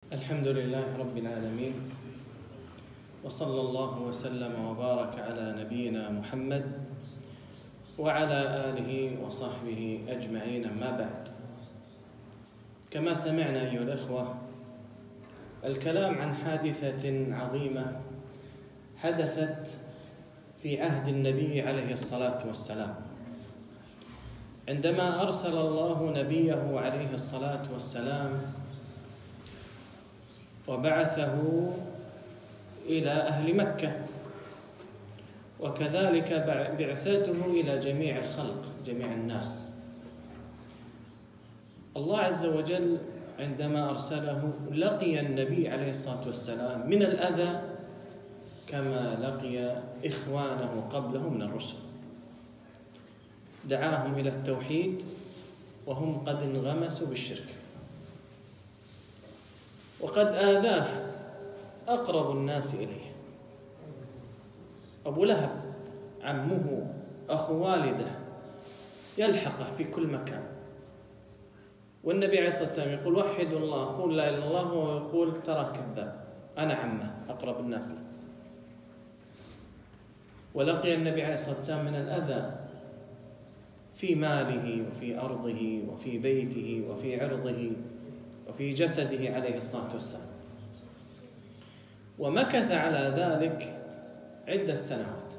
الحمد لله رب العالمين، وصلى الله وسلم وبارك على نبينا محمد وعلى آله وصحبه أجمعين. أما بعد، كما سمعنا أيها الأخوة الكلام عن حادثة عظيمة حدثت في عهد النبي عليه الصلاة والسلام، عندما أرسل الله نبيه عليه الصلاة والسلام وبعثه إلى أهل مكة، وكذلك بعثته إلى جميع الخلق، جميع الناس. الله عز وجل عندما أرسله لقي النبي عليه الصلاة والسلام من الأذى كما لقي إخوانه قبله من الرسل. دعاهم إلى التوحيد وهم قد انغمسوا بالشرك، وقد آذاه أقرب الناس إليه، أبو لهب، عمه، أخو والده، يلحقه في كل مكان. والنبي عليه الصلاة والسلام يقول وحدوا الله، قول لا إله إلا الله، وهو يقول ترى كذاب، أنا عمه، أقرب الناس له. ولقي النبي عليه الصلاة والسلام من الأذى في ماله وفي أرضه وفي بيته وفي عرضه وفي جسده عليه الصلاة والسلام، ومكث على ذلك عدة سنوات،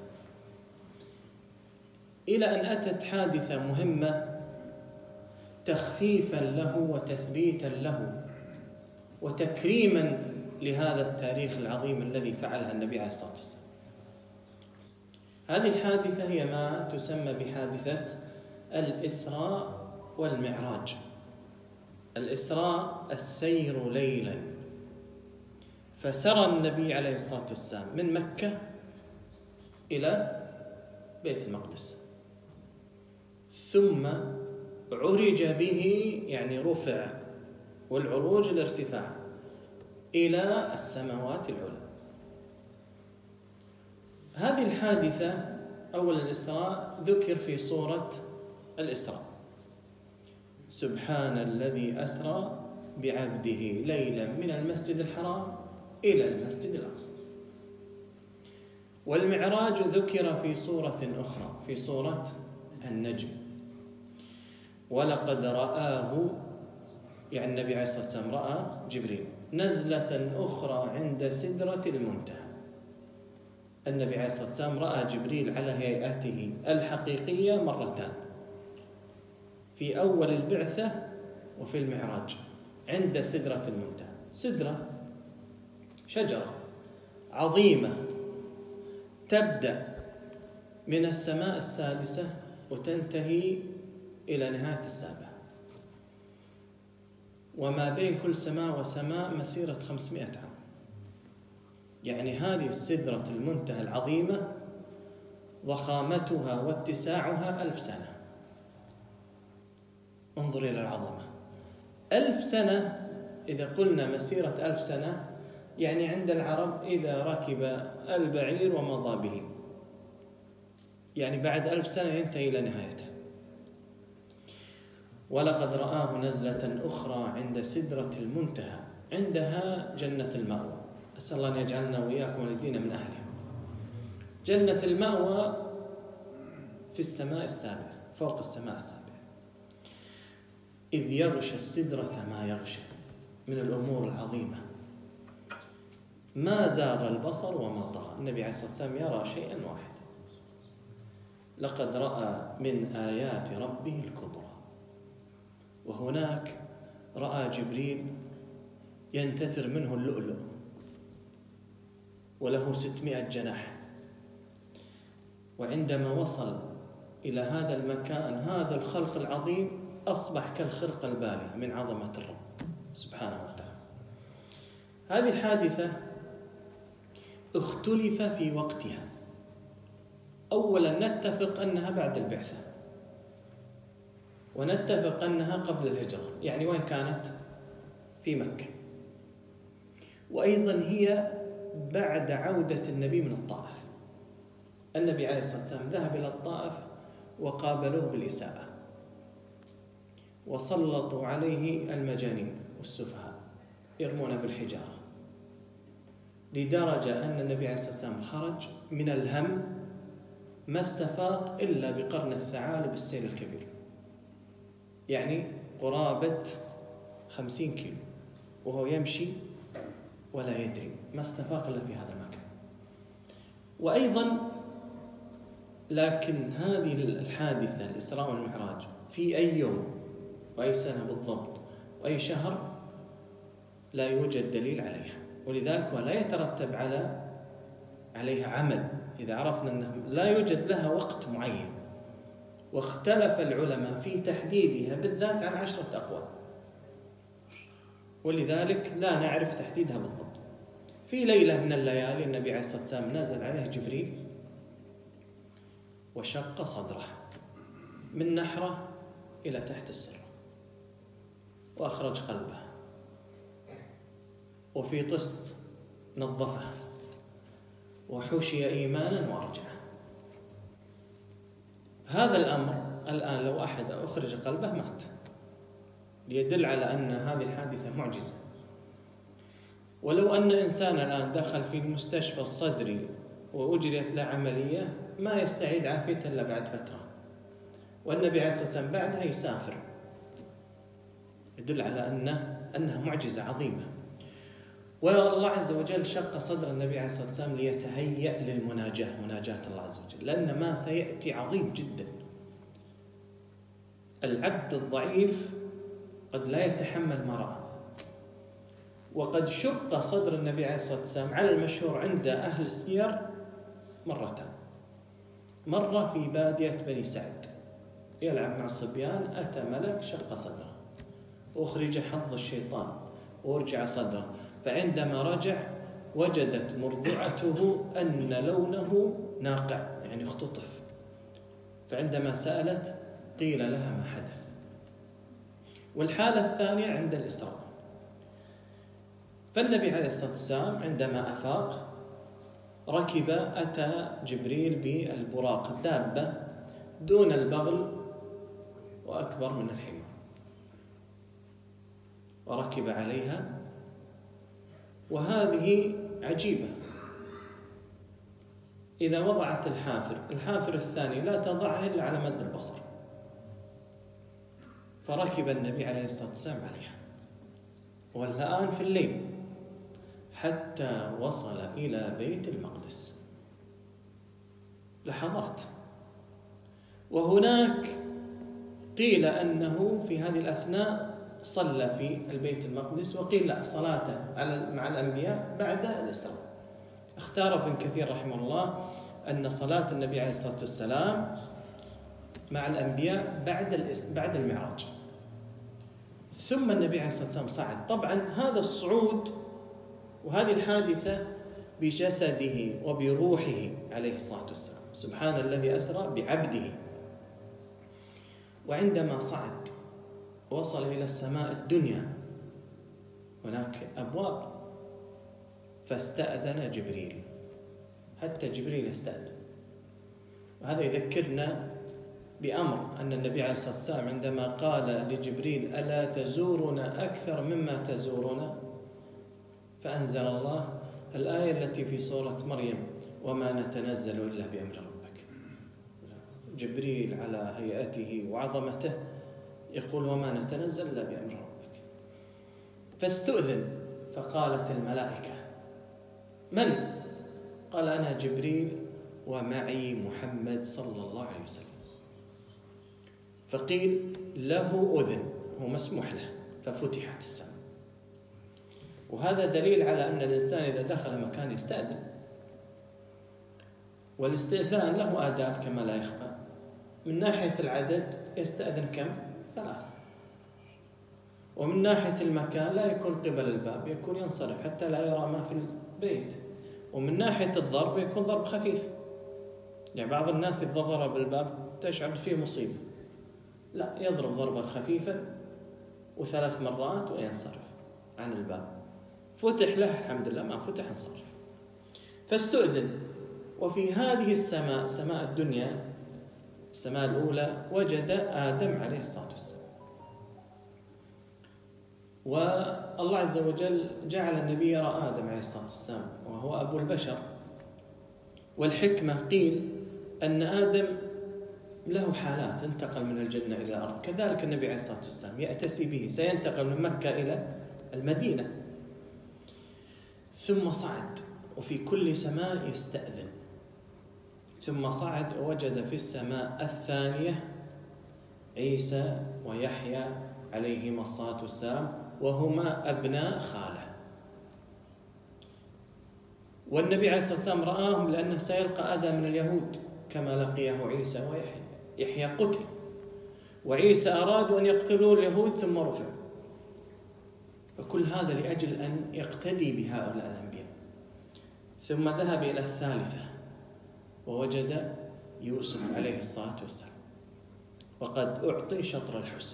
إلى أن أتت حادثة مهمة تخفيفا له وتثبيتا له وتكريما لهذا التاريخ العظيم الذي فعلها النبي عليه الصلاة والسلام. هذه الحادثة هي ما تسمى بحادثة الإسراء والمعراج. الإسراء السير ليلا، فسرى النبي عليه الصلاة والسلام من مكة إلى بيت المقدس، ثم عرج به، يعني رفع، والعروج الارتفاع، إلى السماوات العلى. هذه الحادثة أول الإسراء ذكر في سورة الإسراء: سبحان الذي أسرى بعبده ليلا من المسجد الحرام إلى المسجد الأقصى. والمعراج ذكر في سورة أخرى، في سورة النجم: ولقد رآه، يعني النبي عليه الصلاة والسلام رأى جبريل نزلة أخرى عند سدرة المنتهى. النبي عليه الصلاة والسلام رأى جبريل على هيئته الحقيقية مرتان، في أول البعثة وفي المعراج عند سدرة المنتهى. سدرة شجرة عظيمة تبدأ من السماء السادسة وتنتهي إلى نهاية السابعة، وما بين كل سماء وسماء مسيرة 500 عام. يعني هذه السدرة المنتهى العظيمة ضخامتها واتساعها 1000 سنة. انظر إلى العظمة. 1000 سنة، إذا قلنا مسيرة 1000 سنة، يعني عند العرب إذا ركب البعير ومضى به، يعني بعد 1000 سنة ينتهي إلى نهايته. ولقد رآه نزلة أخرى عند سدرة المنتهى، عندها جنة المأوى. أسأل الله أن يجعلنا وإياكم والدين من أهلها. جنة المأوى في السماء السابعة، فوق السماء السابعة. إذ يغشى السدرة ما يغشى، من الأمور العظيمة. ما زاغ البصر وما طغى. النبي عليه الصلاة والسلام يرى شيئا واحدا: لقد رأى من آيات ربه الكبرى. وهناك رأى جبريل ينتثر منه اللؤلؤ، وله 600 جناح. وعندما وصل إلى هذا المكان، هذا الخلق العظيم أصبح كالخرقة البالية من عظمة الرب سبحانه وتعالى. هذه الحادثة اختلف في وقتها. أولا نتفق أنها بعد البعثة، ونتفق أنها قبل الهجرة، يعني وين كانت؟ في مكة. وأيضا هي بعد عودة النبي من الطائف. النبي عليه الصلاة والسلام ذهب إلى الطائف وقابلوه بالإساءة، وسلطوا عليه المجانين والسفهاء، يرمون بالحجارة، لدرجة أن النبي عليه الصلاة والسلام خرج من الهم ما استفاق إلا بقرن الثعالب السيل الكبير، يعني قرابة 50 كيلو، وهو يمشي ولا يدري، ما استفاق إلا في هذا المكان. وأيضا لكن هذه الحادثة الإسراء والمعراج في أي يوم وأي سنة بالضبط وأي شهر لا يوجد دليل عليها، ولذلك ولا يترتب عليها عمل إذا عرفنا أنه لا يوجد لها وقت معين. واختلف العلماء في تحديدها بالذات عن 10 أقوال، ولذلك لا نعرف تحديدها بالضبط. في ليلة من الليالي النبي عليه الصلاة والسلام نزل عليه جبريل وشق صدره من نحره إلى تحت السرة، وأخرج قلبه، وفي طست نظفه، وحشي إيمانا وأرجعه. هذا الأمر الآن لو أحد أخرج قلبه مات، ليدل على أن هذه الحادثة معجزة. ولو أن إنسان الآن دخل في المستشفى الصدري وأجريت له عملية ما يستعيد عافيته إلا بعد فترة، والنبي عليه الصلاة والسلام بعدها يسافر، يدل على أنها معجزة عظيمة. والله عز وجل شق صدر النبي عليه الصلاة والسلام ليتهيأ للمناجاة، مناجاة الله عز وجل، لأن ما سيأتي عظيم جدا. العبد الضعيف قد لا يتحمل ما رأى. وقد شق صدر النبي عليه الصلاة والسلام على المشهور عند أهل السير مرتان. مرة في بادية بني سعد يلعب مع الصبيان، أتى ملك شق صدره، وأخرج حظ الشيطان وارجع صدره، فعندما رجع وجدت مرضعته أن لونه ناقع، يعني اختطف، فعندما سألت قيل لها ما حدث. والحالة الثانية عند الإسراء، فالنبي عليه الصلاة والسلام عندما أفاق ركب، أتى جبريل بالبراق، الدابة دون البغل وأكبر من الحمار، وركب عليها. وهذه عجيبة، إذا وضعت الحافر الثاني لا تضعه إلا على مد البصر، فركب النبي عليه الصلاة والسلام عليها، والآن في الليل، حتى وصل إلى بيت المقدس، لحظات. وهناك قيل أنه في هذه الأثناء صلى في البيت المقدس، وقيل لا، صلاته مع الأنبياء بعد الإسراء. اختار ابن كثير رحمه الله أن صلاة النبي عليه الصلاة والسلام مع الأنبياء بعد المعراج، ثم النبي عليه الصلاة والسلام صعد. طبعا هذا الصعود وهذه الحادثة بجسده وبروحه عليه الصلاة والسلام، سبحان الذي أسرى بعبده. وعندما صعد وصل إلى السماء الدنيا، هناك أبواب، فاستأذن جبريل، حتى جبريل استأذن. وهذا يذكرنا بأمر أن النبي عليه الصلاة والسلام عندما قال لجبريل ألا تزورنا أكثر مما تزورنا، فأنزل الله الآية التي في سورة مريم وما نتنزل إلا بأمر ربك. جبريل على هيئته وعظمته يقول وما نتنزل إلا بأمر ربك. فاستؤذن، فقالت الملائكة من؟ قال أنا جبريل ومعي محمد صلى الله عليه وسلم. فقيل له أذن، هو مسموح له، ففتحت السماء. وهذا دليل على أن الإنسان إذا دخل مكان يستأذن، والاستئذان له آداب كما لا يخفى. من ناحية العدد يستأذن كم؟ 3، ومن ناحية المكان لا يكون قبل الباب، يكون ينصرف حتى لا يرى ما في البيت. ومن ناحية الضرب يكون ضرب خفيف، يعني بعض الناس إذا ضرب الباب تشعر فيه مصيبة، لا، يضرب ضربا خفيفا و3 مرات وينصرف عن الباب. فتح له الحمد لله، ما فتح انصرف. فاستؤذن. وفي هذه السماء، سماء الدنيا، السماء الأولى، وجد آدم عليه الصلاة والسلام. والله عز وجل جعل النبي يرى آدم عليه الصلاة والسلام وهو أبو البشر. والحكمة قيل أن آدم له حالات، انتقل من الجنة إلى الأرض، كذلك النبي عليه الصلاة والسلام يأتسي به، سينتقل من مكة إلى المدينة ثم صعد، وفي كل سماء يستأذن، ثم صعد ووجد في السماء الثانية عيسى ويحيى عليهما الصلاة والسلام، وهما أبناء خاله. والنبي عليه الصلاة والسلام رآهم لأنه سيلقى أذى من اليهود كما لقيه عيسى ويحيى. يحيى قتل، وعيسى أرادوا أن يقتلوا اليهود ثم رفع، فكل هذا لأجل أن يقتدي بهؤلاء الأنبياء. ثم ذهب إلى الثالثة ووجد يوسف عليه الصلاة والسلام وقد أعطي شطر الحسن،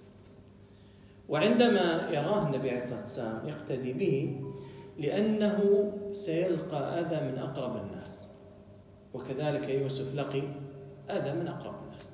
وعندما يراه النبي عليه الصلاة والسلام يقتدي به لأنه سيلقى أذى من أقرب الناس، وكذلك يوسف لقي أذى من أقرب الناس.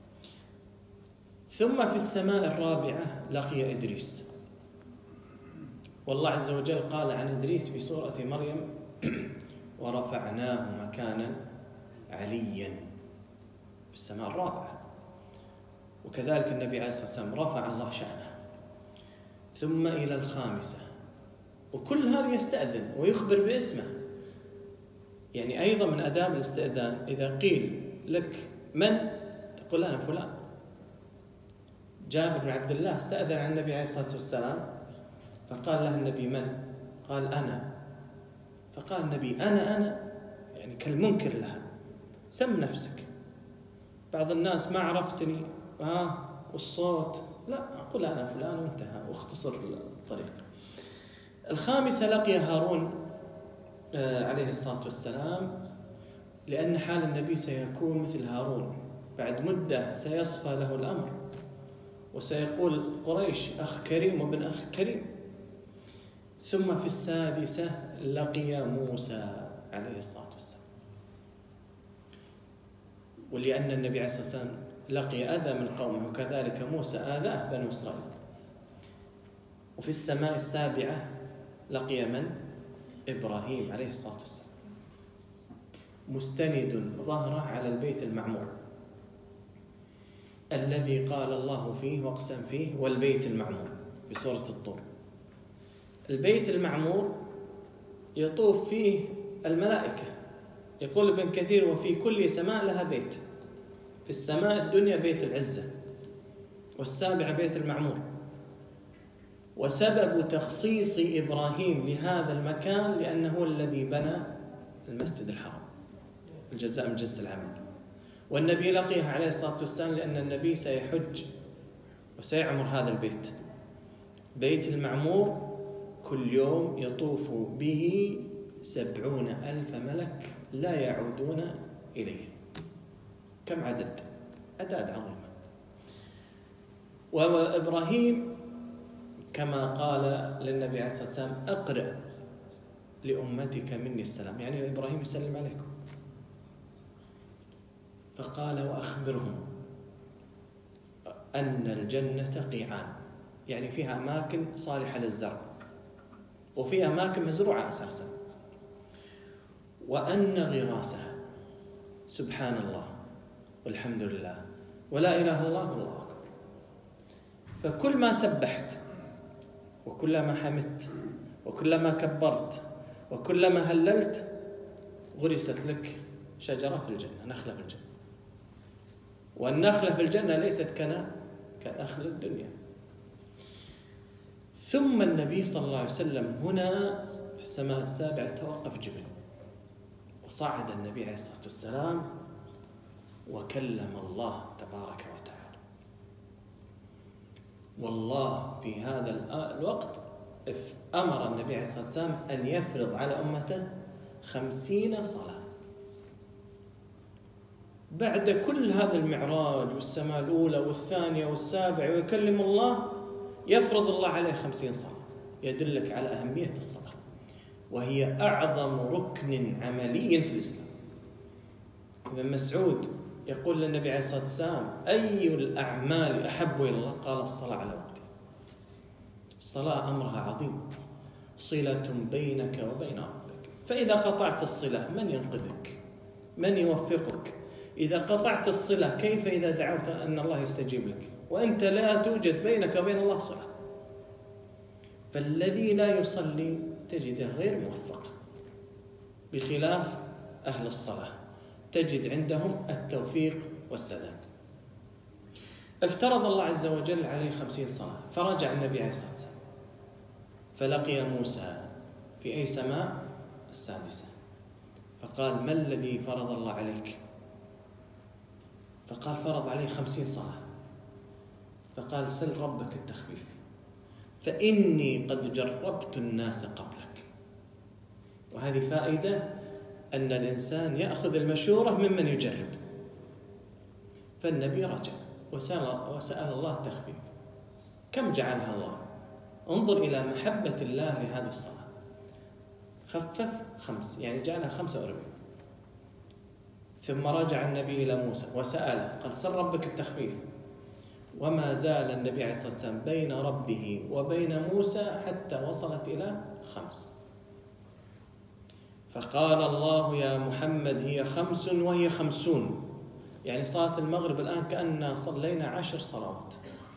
ثم في السماء الرابعة لقي إدريس، والله عز وجل قال عن إدريس في سورة مريم: ورفعناه مكانا عليا، في السماء الرابعة. وكذلك النبي عليه الصلاة والسلام رفع الله شأنه. ثم إلى الخامسة، وكل هذا يستأذن ويخبر باسمه. يعني أيضا من آداب الاستئذان إذا قيل لك من، تقول أنا فلان. جابر بن عبد الله استأذن عن النبي عليه الصلاة والسلام فقال له النبي: من؟ قال: أنا. فقال النبي: أنا يعني كالمنكر لها، سم نفسك. بعض الناس: ما عرفتني، والصوت، لا، أقول أنا فلان وانتهى واختصر الطريق. الخامسة لقي هارون عليه الصلاة والسلام، لأن حال النبي سيكون مثل هارون، بعد مدة سيصفى له الأمر وسيقول قريش: أخ كريم وابن أخ كريم. ثم في السادسة لقي موسى عليه الصلاة والسلام، ولأن النبي عليه الصلاة والسلام لقي أذى من قومه، وكذلك موسى آذاه بنو إسرائيل. وفي السماء السابعة لقي من؟ إبراهيم عليه الصلاة والسلام، مستند ظهره على البيت المعمور الذي قال الله فيه واقسم فيه: والبيت المعمور، في سورة الطور. البيت المعمور يطوف فيه الملائكة، يقول ابن كثير: وفي كل سماء لها بيت. في السماء الدنيا بيت العزة، والسابعة بيت المعمور. وسبب تخصيص إبراهيم لهذا المكان لأنه الذي بنى المسجد الحرام، الجزاء من جنس العمل. والنبي لقيه عليه الصلاة والسلام لأن النبي سيحج وسيعمر هذا البيت، بيت المعمور، كل يوم يطوف به 70,000 ملك لا يعودون إليه. كم عدد؟ أعداد عظيمة. وإبراهيم كما قال للنبي عليه الصلاة والسلام: أقرأ لأمتك مني السلام، يعني إبراهيم يسلم عليكم. فقال: وأخبرهم أن الجنة قيعان، يعني فيها أماكن صالحة للزرع وفيها أماكن مزروعة أساسا، وأن غراسها سبحان الله والحمد لله ولا إله إلا الله والله أكبر. فكل ما سبحت وكلما حمدت وكلما كبرت وكلما هللت غرست لك شجرة في الجنة، نخلة في الجنة. والنخلة في الجنة ليست كنخل الدنيا. ثم النبي صلى الله عليه وسلم هنا في السماء السابعة توقف جبل، وصعد النبي عليه الصلاة والسلام وكلم الله تبارك وتعالى. والله في هذا الوقت أمر النبي عليه الصلاة والسلام أن يفرض على أمته 50 صلاة. بعد كل هذا المعراج والسماء الأولى والثانية والسابعة ويكلم الله، يفرض الله عليه 50 صلاة، يدلك على أهمية الصلاة، وهي أعظم ركن عملي في الإسلام. ابن مسعود يقول للنبي عليه الصلاة والسلام: أي الأعمال أحب إلى الله؟ قال: الصلاة على وقتها. الصلاة أمرها عظيم، صلة بينك وبين ربك. فإذا قطعت الصلة من ينقذك؟ من يوفقك؟ إذا قطعت الصلة كيف إذا دعوت أن الله يستجيب لك وأنت لا توجد بينك وبين الله صلة؟ فالذي لا يصلي تجده غير موفق، بخلاف أهل الصلاة تجد عندهم التوفيق والسداد. افترض الله عز وجل عليه 50 صلاة، فرجع النبي عليه الصلاة والسلام فلقي موسى في أي سماء؟ السادسة. فقال: ما الذي فرض الله عليك؟ فقال: فرض عليه 50 صلاة. فقال: سل ربك التخفيف، فإني قد جربت الناس قبلك. وهذه فائدة، أن الإنسان يأخذ المشورة ممن يجرب. فالنبي رجع وسأل الله التخفيف. كم جعلها الله؟ انظر إلى محبة الله لهذه الصلاة. خفف 5، يعني جعلها 45. ثم رجع النبي إلى موسى وسأله، قال: سل ربك التخفيف. وما زال النبي عليه الصلاة والسلام بين ربه وبين موسى حتى وصلت إلى 5. فقال الله: يا محمد هي 5 وهي 50. يعني صلاة المغرب الآن كأننا صلينا 10 صلوات.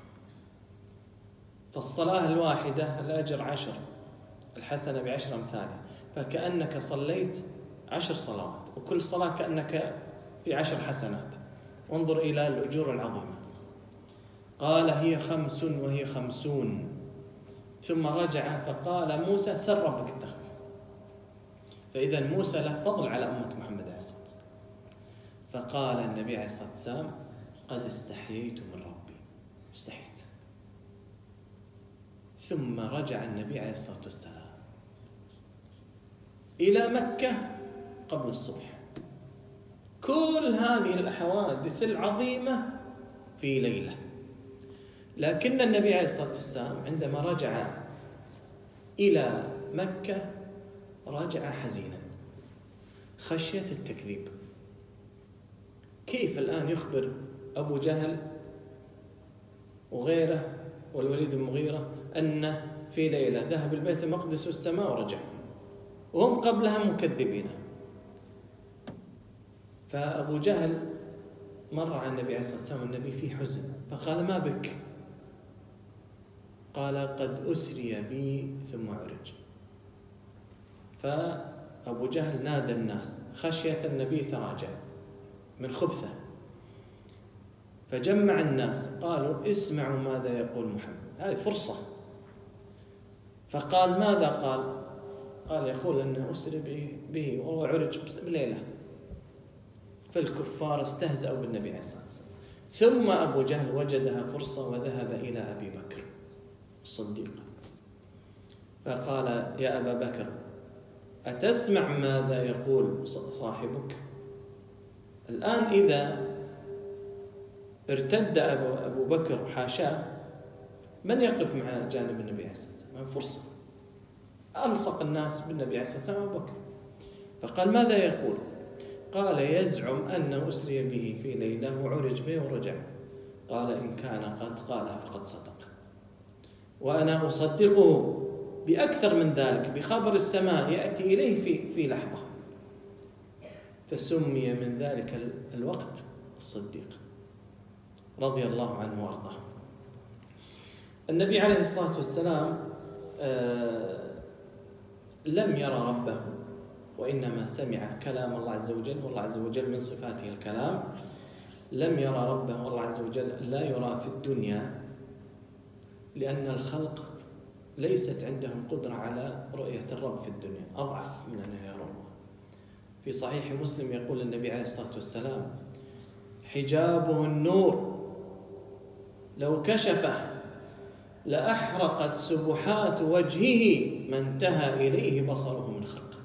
فالصلاة الواحدة الأجر 10، الحسنة ب10 أمثالها، فكأنك صليت 10 صلوات، وكل صلاة كأنك في 10 حسنات. انظر إلى الأجور العظيمة. قال: هي 5 وهي 50. ثم رجع فقال موسى: سل ربك التخفيف. فإذا موسى له فضل على أمة محمد عليه الصلاة والسلام. فقال النبي عليه الصلاة والسلام: قد استحييت من ربي، استحيت. ثم رجع النبي عليه الصلاة والسلام إلى مكة قبل الصبح. كل هذه الحوادث العظيمة في ليلة. لكن النبي عليه الصلاة والسلام عندما رجع إلى مكة رجع حزينا خشية التكذيب. كيف الآن يخبر أبو جهل وغيره والوليد بن المغيرة أن في ليلة ذهب البيت المقدس والسماء ورجع، وهم قبلها مكذبين؟ فأبو جهل مر على النبي عليه الصلاة والسلام والنبي في حزن، فقال: ما بك؟ قال: قد أسري بي ثم عرج. فأبو جهل نادى الناس خشية النبي تراجع من خبثه، فجمع الناس قالوا: اسمعوا ماذا يقول محمد، هذه فرصة. فقال: ماذا قال؟ قال: يقول أنه أسري به وهو عرج بليلة. فالكفار استهزأوا بالنبي عليه الصلاة والسلام. ثم أبو جهل وجدها فرصة وذهب إلى أبي بكر الصديق فقال: يا أبا بكر، أتسمع ماذا يقول صاحبك؟ الآن إذا ارتد أبو بكر حاشاه، من يقف مع جانب النبي عليه الصلاة والسلام؟ فرصة. ألصق الناس بالنبي عليه الصلاة والسلام أبو بكر. فقال: ماذا يقول؟ قال: يزعم أنه أسري به في ليلة وعرج به ورجع. قال: إن كان قد قالها فقد صدق، وأنا أصدقه بأكثر من ذلك، بخبر السماء يأتي إليه في لحظة. فسمي من ذلك الوقت الصديق رضي الله عنه وارضاه. النبي عليه الصلاة والسلام لم يرى ربه، وإنما سمع كلام الله عز وجل، والله عز وجل من صفاته الكلام. لم يرى ربه، والله عز وجل لا يرى في الدنيا، لأن الخلق ليست عندهم قدرة على رؤية الرب في الدنيا، أضعف من أن يرى الله. في صحيح مسلم يقول النبي عليه الصلاة والسلام: حجابه النور، لو كشفه لأحرقت سبحات وجهه ما انتهى إليه بصره من خلقه.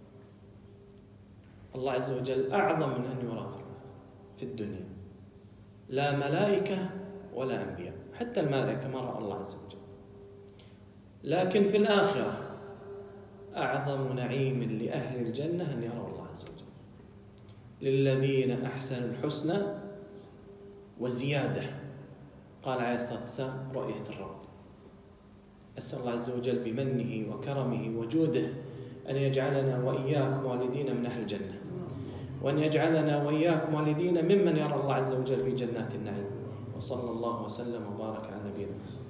الله عز وجل أعظم من أن يرى في الدنيا، لا ملائكة ولا أنبياء، حتى الملائكة ما رأى الله عز وجل. لكن في الآخرة أعظم نعيم لأهل الجنة أن يروا الله عز وجل. للذين أحسنوا الحسنى وزيادة. قال عليه الصلاة والسلام: رؤية الرب. أسأل الله عز وجل بمنه وكرمه وجوده أن يجعلنا وإياكم والدين من أهل الجنة، وأن يجعلنا وإياكم والدين ممن يرى الله عز وجل في جنات النعيم. وصلى الله وسلم وبارك على نبينا محمد.